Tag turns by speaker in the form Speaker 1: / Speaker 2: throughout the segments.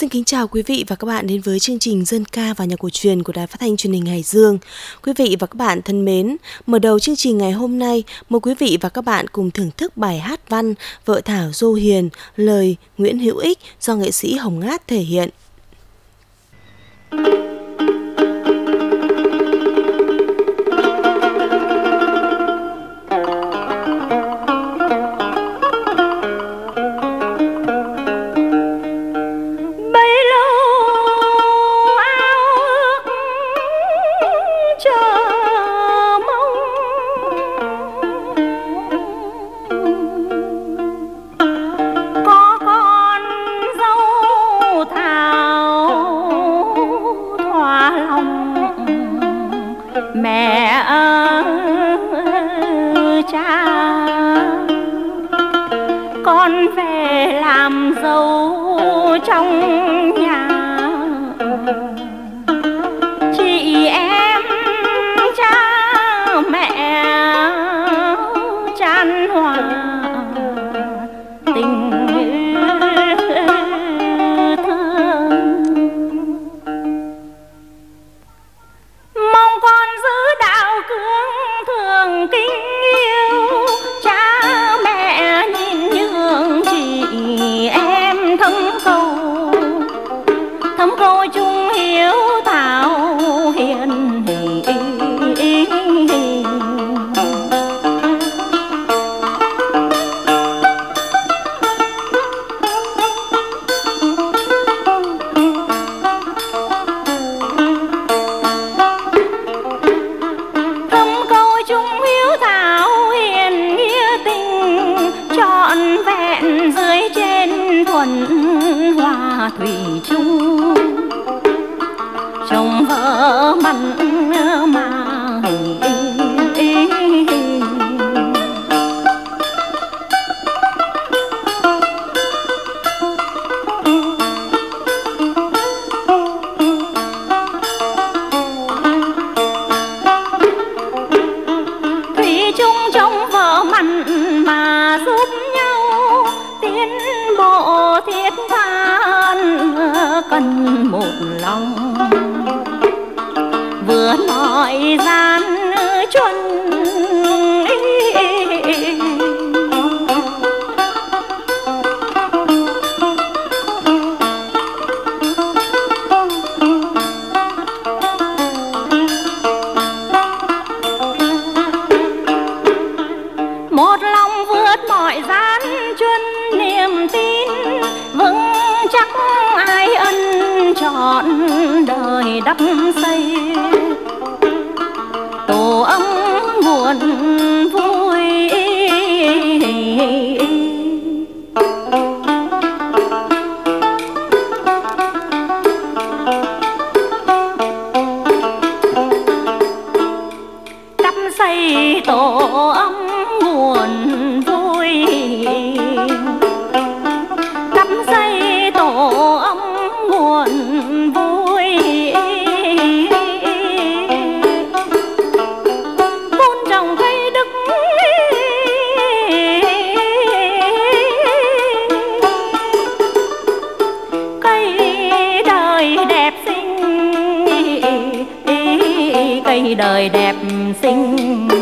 Speaker 1: Xin kính chào quý vị và các bạn đến với chương trình Dân ca và nhạc cổ truyền của Đài Phát thanh Truyền hình Hải Dương. Quý vị và các bạn thân mến, mở đầu chương trình ngày hôm nay, mời quý vị và các bạn cùng thưởng thức bài hát văn Vợ Thảo Dô Hiền, lời Nguyễn Hữu Ích do nghệ sĩ Hồng Ngát thể hiện.
Speaker 2: Con về làm dâu trong nhà, chị em cha mẹ chan hòa tình thương. Mong con giữ đạo cương thường kính yêu, cha mẹ nhìn nhường chị em thấm câu chung hiếu thảo hiền dưới trên thuần hòa thủy chung, chồng vợ mặn mà thủy chung chồng vợ mặn mà giúp tiến bộ thiết than cần một lòng, vừa nói gian chuẩn một lòng vượt mọi gian chuyên niềm tin vững chắc ai ân trọn đời đắp xây, tổ ấm buồn vui. Đắp xây tổ ấm buồn vui, đắp xây tổ ấm buồn vui. Vun trồng cây đức cây đời đẹp xinh, cây đời đẹp xinh.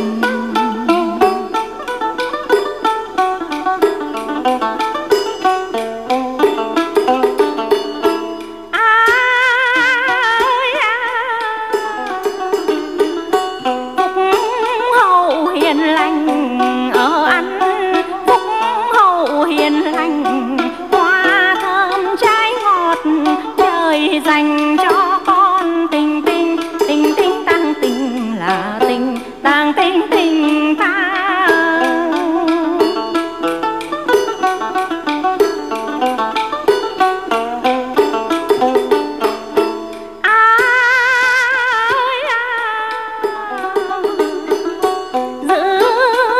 Speaker 2: Dành cho con tình tình tình tình tăng tình là tình tăng tình tình ta. Giữ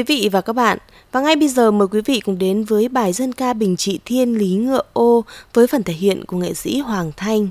Speaker 1: vị và các bạn, và ngay bây giờ mời quý vị cùng đến với bài dân ca Bình Trị Thiên Lý Ngựa Ô với phần thể hiện của nghệ sĩ Hoàng Thanh.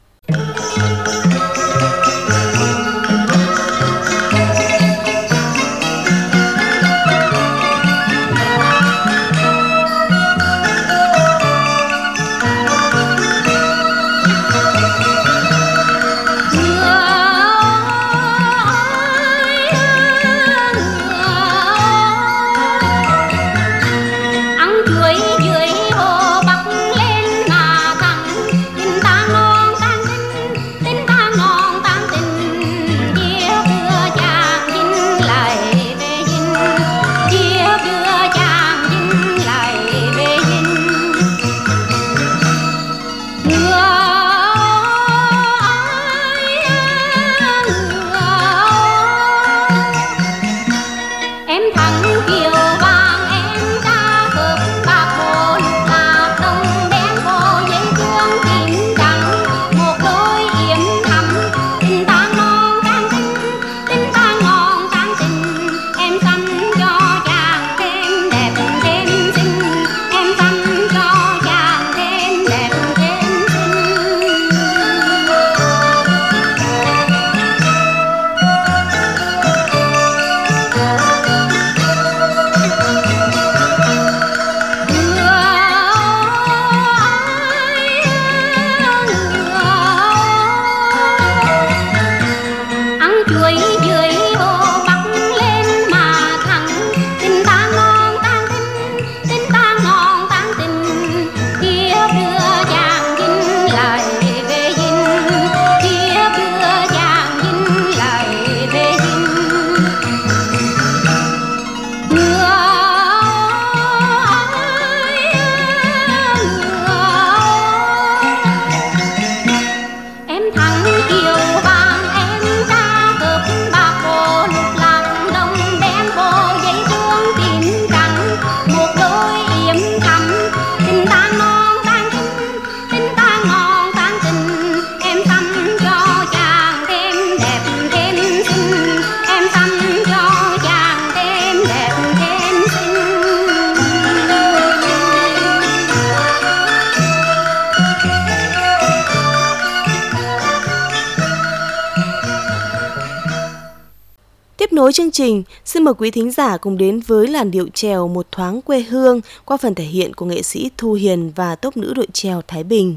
Speaker 1: Tiếp nối chương trình, xin mời quý thính giả cùng đến với làn điệu chèo Một Thoáng Quê Hương qua phần thể hiện của nghệ sĩ Thu Hiền và tốp nữ đội chèo Thái Bình.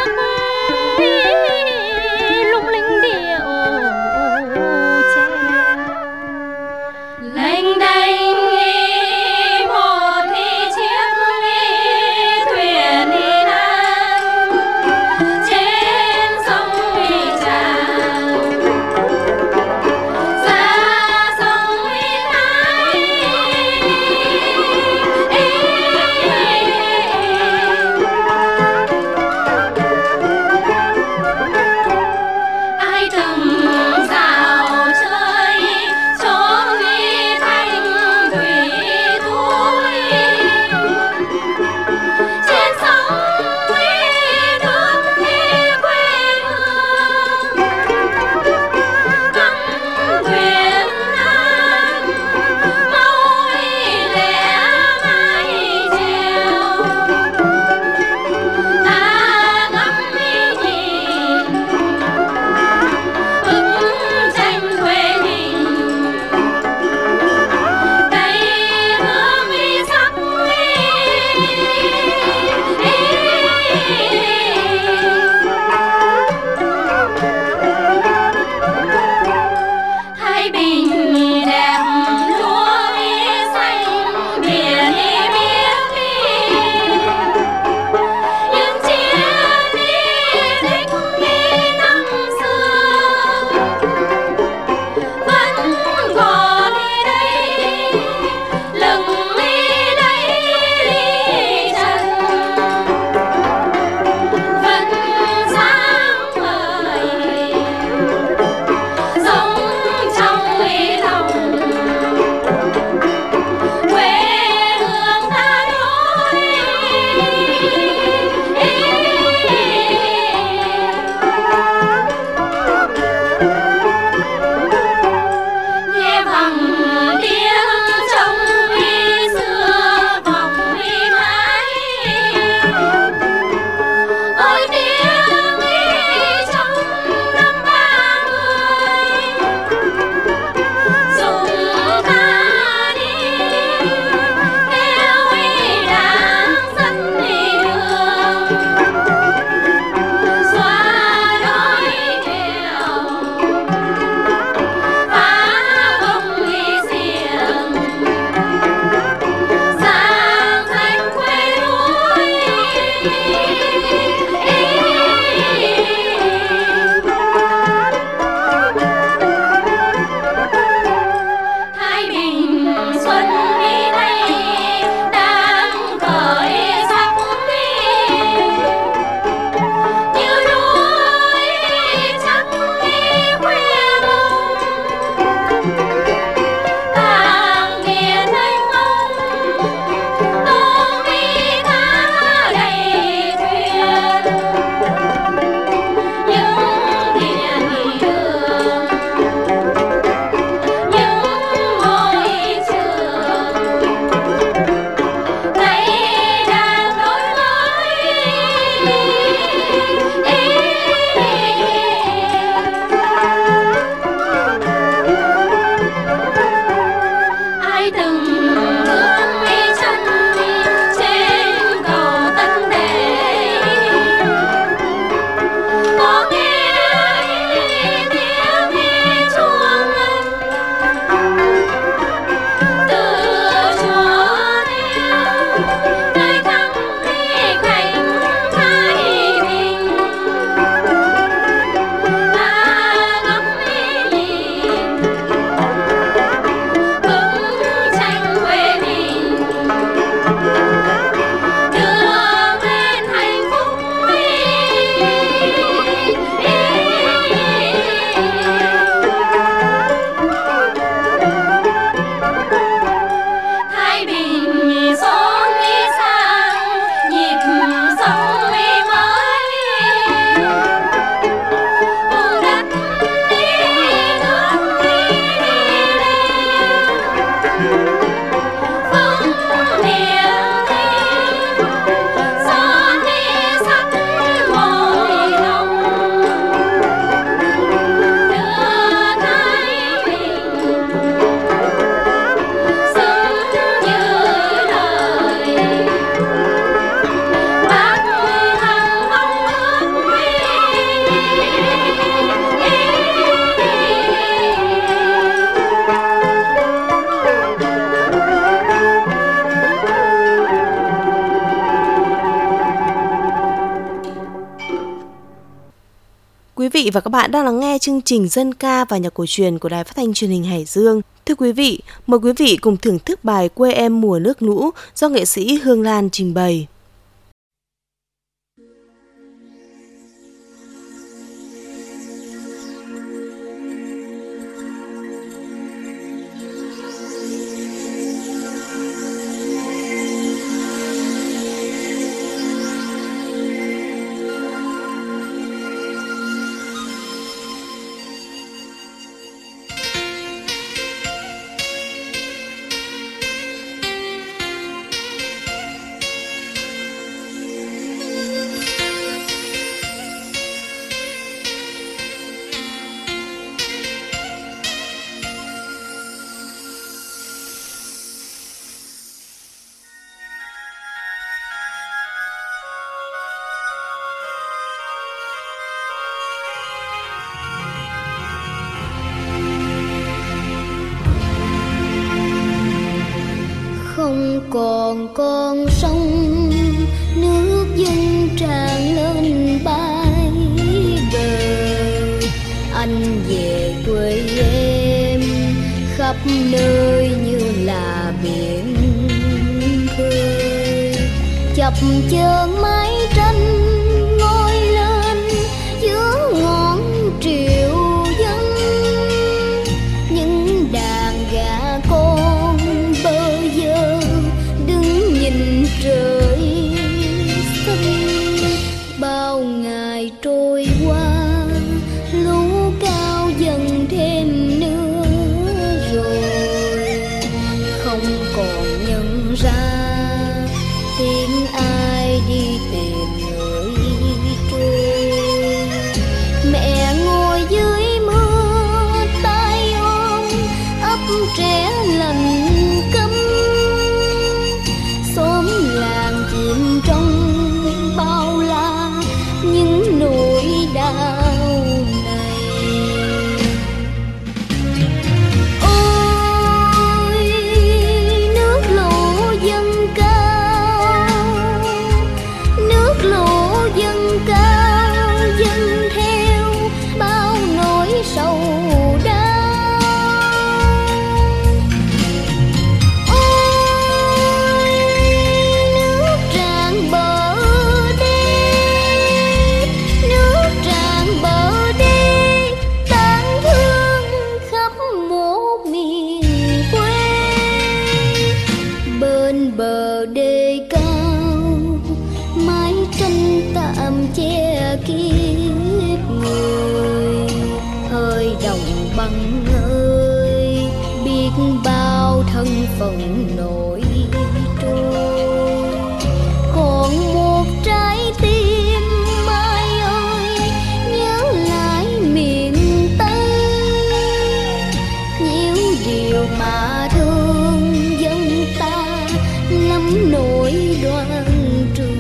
Speaker 2: Lung linh điệu chèo
Speaker 1: Quý vị và các bạn đang lắng nghe chương trình Dân ca và nhạc cổ truyền của Đài Phát thanh Truyền hình Hải Dương. Thưa quý vị, mời quý vị cùng thưởng thức bài Quê em mùa nước lũ do nghệ sĩ Hương Lan trình bày.
Speaker 3: Không còn con sông nước dâng tràn lên bãi bờ, anh về quê em khắp nơi như là biển khơi, chập chờn mái tranh ngoi lên giữa ngọn triều dân, những đàn gà con bơ vơ đứng nhìn trời xanh. Bao ngày trôi qua lũ cao dần thêm nữa rồi, không còn nhận ra tiếng ai đi tìm người trôi. Mẹ ngồi dưới mưa tay ôm ấp trẻ lành câm, xóm làng chìm trong bao la những nỗi đau này. Ôi nước lũ dâng cao, nước lũ dâng cao dâng theo bao nỗi sầu đau. Ôi nước tràn bờ đê, nước tràn bờ đê tang thương khắp một miền quê. Bên bờ đê cao mái tranh tạm che kiếp người, hơi đồng bằng ơi biết bao thân phận nổi trôi. Còn một trái tim mai ơi nhớ lại miền Tây, nhiều điều mà thương dân ta lắm nỗi đoan trường.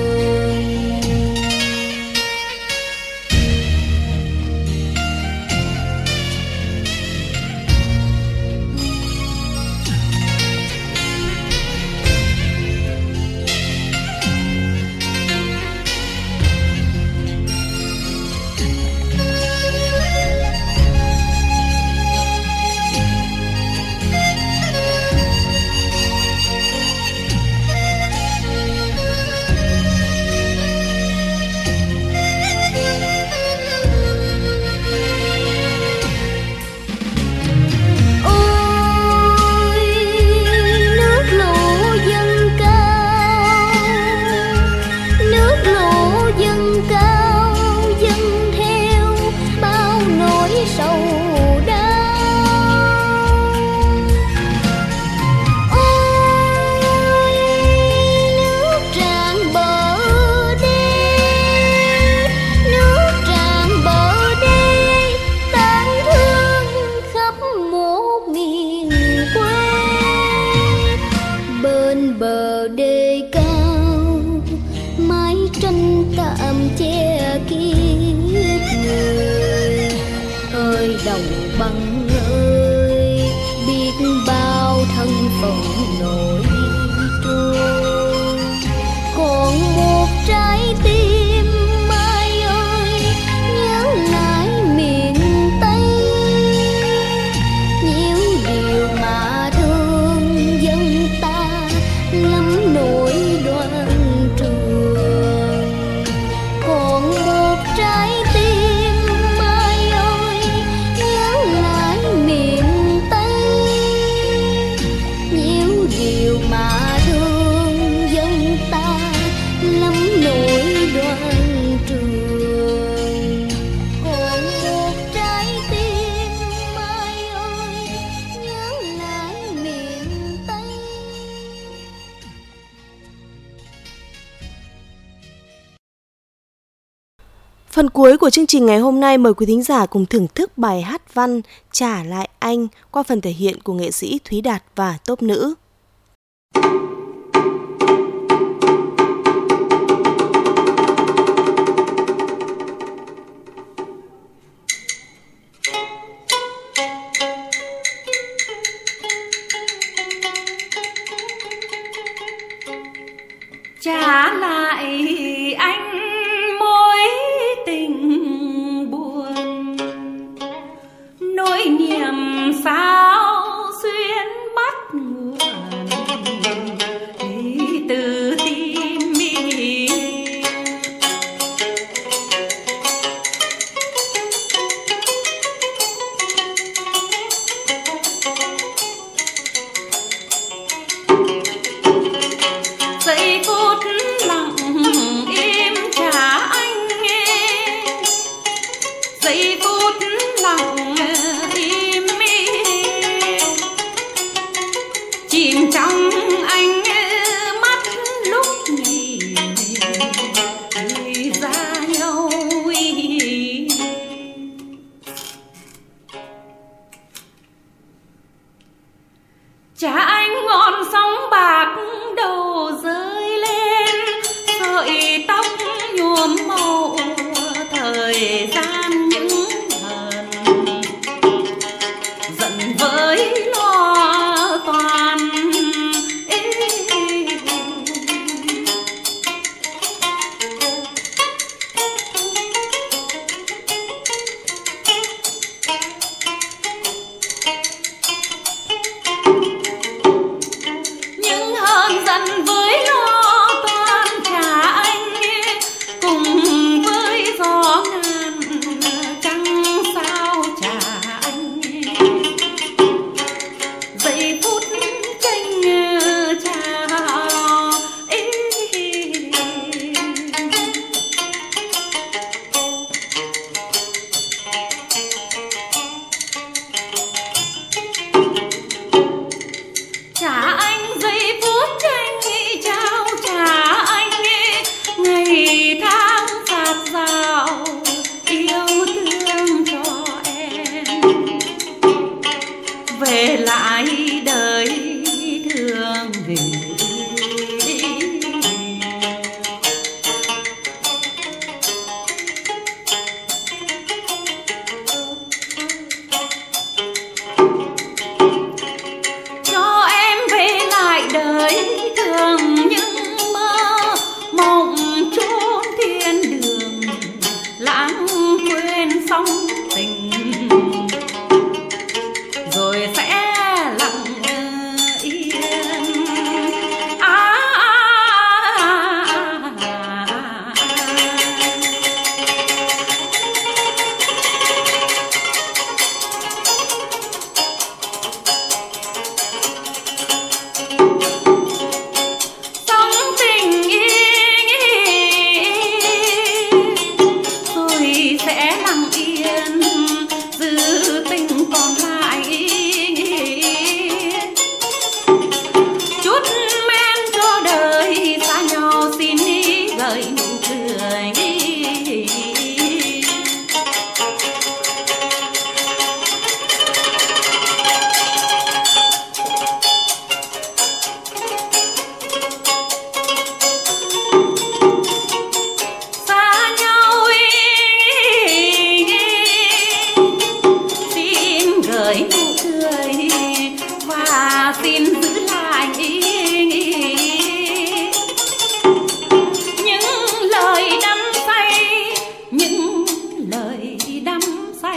Speaker 3: Ôi nước lũ dâng cao, nước lũ dâng cao dâng theo bao nỗi sầu đau. Ôi nước tràn bờ đê, nước tràn bờ đê tang thương khắp một miền quê. Bên bờ đê cao mái tranh tạm che kiếp người, hơi đồng bằng ơi biết bao thân phận nổi trôi. Còn một trái tim mai ơi nhớ
Speaker 1: Phần cuối của chương trình ngày hôm nay mời quý thính giả cùng thưởng thức bài hát văn Trả lại anh qua phần thể hiện của nghệ sĩ Thúy Đạt và tốp nữ.
Speaker 2: Trả lại anh mối tình buồn, nỗi niềm sao xuyên bắt nguồn từ tim mi. Giây phút lặng im trả anh nghe, giây phút lặng im chìm trong anh mắt lúc nhìn ra nhau. Trả anh ngọn sóng bạc đầu rơi lên, sợi tóc nhuộm màu thời gian những hờn, giận với lo toan. Những hờn giận với lo toan trả anh cùng với gió ngàn trăng sao trả anh. Giây phút tranh chào trả anh, giây phút tranh trao trả anh ngày tháng dạt dào yêu thương cho em, về lại đời thương về. Cho em về lại đời thương những mơ mộng chốn thiên đường, lãng quên sóng tình rồi sẽ lặng yên. Sóng tình yên rồi sẽ lặng yên, dư tình còn lại chút men cho đời xa nhau, xin đi gợi nụ cười. Xa nhau xin gửi nụ cười và xin giữ lại những lời đắm say, những lời đắm say.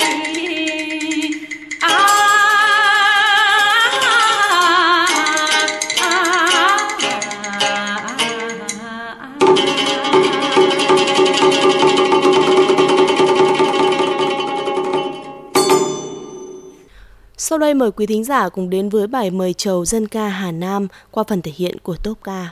Speaker 1: Sau đây mời quý thính giả cùng đến với bài Mời Trầu dân ca Hà Nam qua phần thể hiện của tốp ca.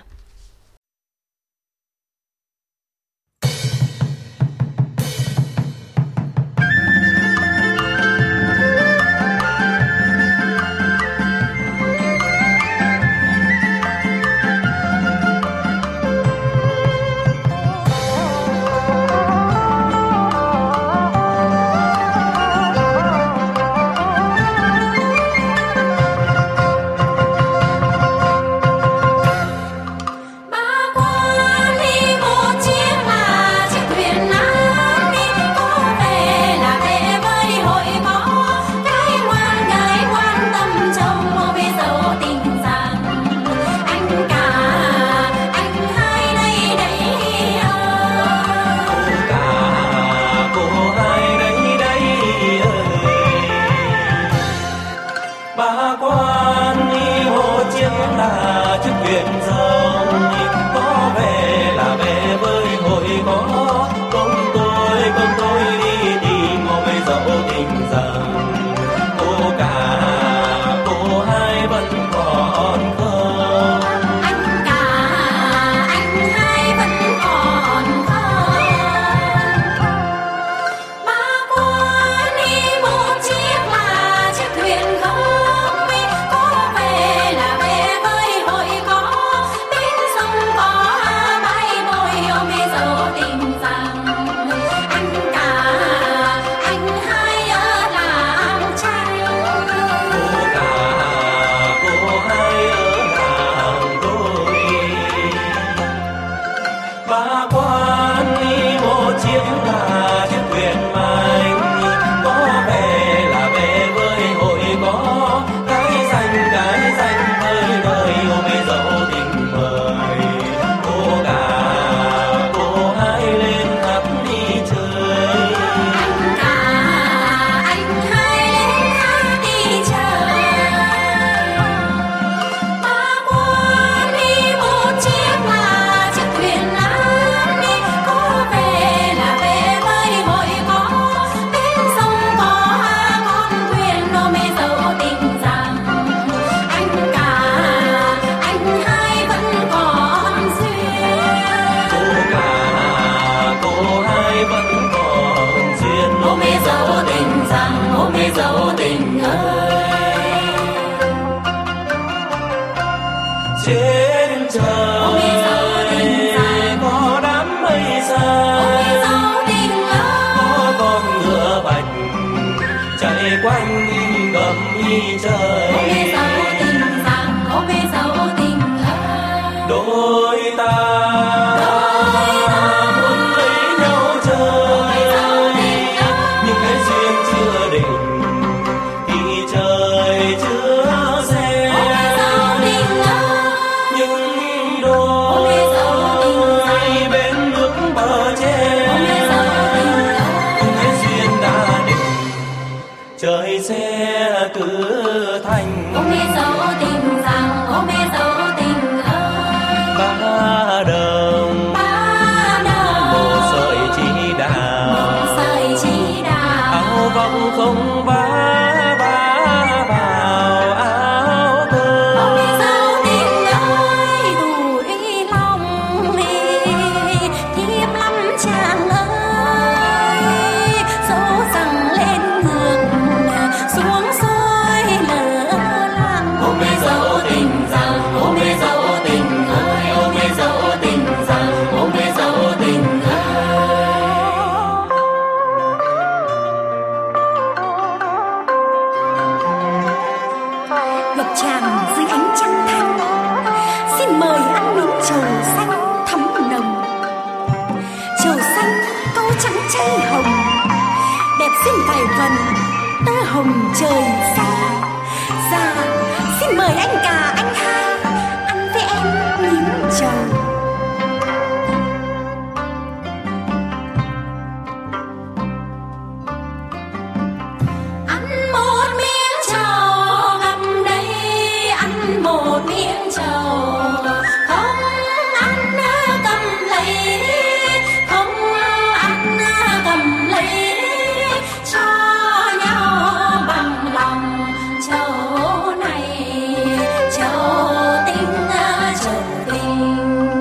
Speaker 4: một chiếc là chiếc thuyền rồng, có về là về với hội có công tôi đi tìm một bề dẫu tình rằng cô cả cô hai vẫn còn thơ.
Speaker 2: Anh cả anh hai vẫn còn thơ. Ba quan đi một chiếc là chiếc thuyền không biết, có về là về với hội có bên sông có bãi bồi ôm dấu tình rằng anh cả anh hai ở làng tranh.
Speaker 4: Cô cả cô hai ở làng tôi. Ba quan đi một chiếc là chiếc thuyền manh, có về là về với hội có cái danh với đời ôm dấu tình mời. Cô cả cô hai lên hát đi chơi.
Speaker 2: Anh cả anh hai lên hát đi chơi. Ba quan đi một chiếc là chiếc thuyền lớn đi, có về là về với hội có bên sông có con thuyền ôm dấu tình rằng anh cả anh hai vẫn còn duyên.
Speaker 4: Cô cả cô hai vẫn còn duyên.
Speaker 2: Ôm dấu tình rằng ôm dấu tình ơi.
Speaker 4: Trên trời có đám mây
Speaker 2: Ôm
Speaker 4: xa,
Speaker 2: dấu tình ơi.
Speaker 4: có con ngựa bạch chạy quanh gầm y trời.
Speaker 2: Ôm dấu tình rằng ôm dấu tình ơi.
Speaker 4: Đôi ta muốn lấy nhau chơi, nhưng cái duyên chưa định thì trời chưa xem.
Speaker 2: Ôm dấu tình ơi.
Speaker 4: Những đôi bên nước bờ tre,
Speaker 2: Ôm dấu tình ơi.
Speaker 4: nhưng cái duyên đã định trời sẽ cứ thành.
Speaker 2: Ôm dấu tình rằng ôm dấu tình ơi.
Speaker 4: Ba đồng một sợi chỉ đào,
Speaker 2: Sợi chỉ đào.
Speaker 4: áo vọng không vá vào áo tơ.
Speaker 2: Ôm dấu tình ơi tuổi lòng thiếp lắm chàng ơi. Dẫu rằng lên ngược xuống xuôi lỡ làng. Ôm dấu tình rằng ôm dấu tình ơi. Ôm dấu tình rằng ôm dấu tình ơi. Gặp chàng dưới ánh trăng thanh, xin mời ăn miếng trầu xanh thắm nồng. Trầu xanh câu trắng chay hồng, đẹp xinh vài phần tơ hồng trời xanh. Dạ xin mời anh cả anh hai ăn với em miếng trầu. Ăn một miếng trầu gặp đây, ăn một miếng trầu không ăn cầm lấy, không ăn cầm lấy cho nhau bằng lòng. Trầu này trầu tình, trầu tình.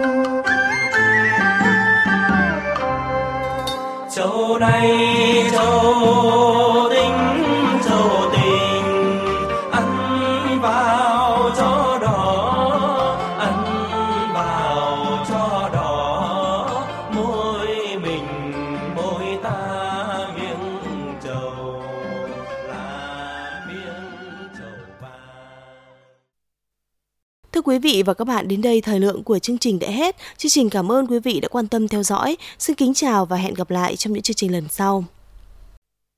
Speaker 4: Châu này châu tình, ăn vào cho đỏ, ăn vào cho đỏ. Môi mình môi ta miếng trầu là miếng trầu vàng.
Speaker 1: Thưa quý vị và các bạn, đến đây thời lượng của chương trình đã hết. Chương trình cảm ơn quý vị đã quan tâm theo dõi. Xin kính chào và hẹn gặp lại trong những chương trình lần sau.